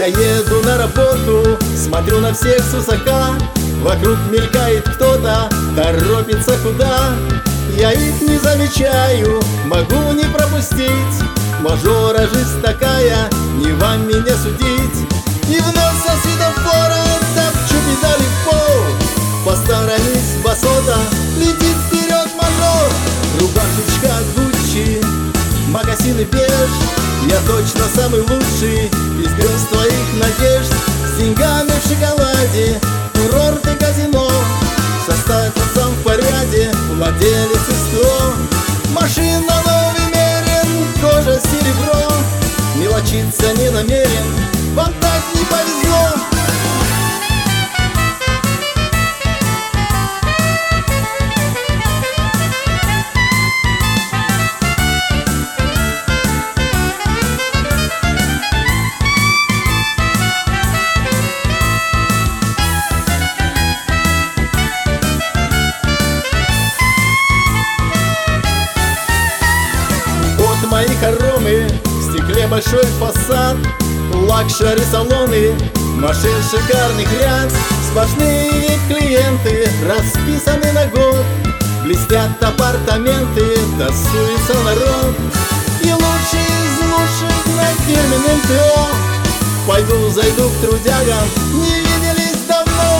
Я еду на работу, смотрю на всех с высока. Вокруг мелькает кто-то, торопится куда. Я их не замечаю, могу не пропустить. Мажора жизнь такая, не вам меня судить. И вновь со светофора топчу педали в пол. Посторонись, басота, летит вперед мажор. Рубашечка Гуччи, мокасины беж. Я точно самый лучший из грез твоих надежд. С деньгами в шоколаде, курорт и казино. Со статусом в порядке, владелец СТО. Машина новый мерен, кожа серебро. Мелочиться не намерен, вам так не повезло. Мои хоромы, в стекле большой фасад, лакшери салоны, машин шикарных ряд. Сплошные клиенты, расписаны на год. Блестят апартаменты, тасуется народ. И лучшие из лучших на фирменном ТО. Пойду зайду к трудягам, не виделись давно.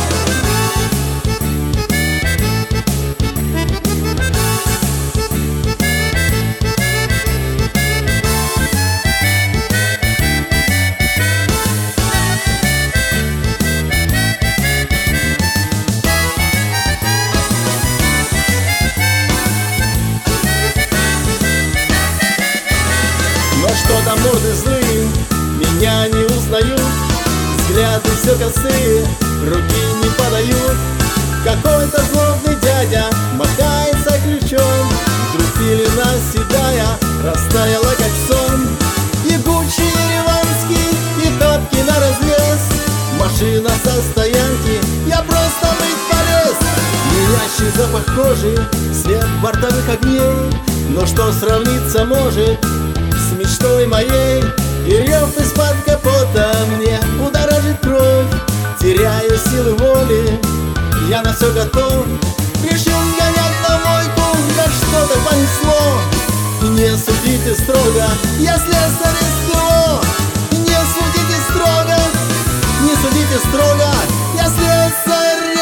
Что-то морды злые, меня не узнают. Взгляды все косые, руки не подают. Какой-то злобный дядя мотается ключом. Вдруг пелена седая растаяла как сон. И Гуччи ереванский, и тапки на развес. Машина со стоянки, я просто мыть полез. Менящий запах кожи, свет бортовых огней. Но что сравниться может с мечтой моей? И рев из-под капота мне будоражит кровь. Теряю силы воли, я на все готов. Решил гонять на мойку, да что-то понесло. Не судите строго, я слесарь СТО. Не судите строго, не судите строго, я слесарь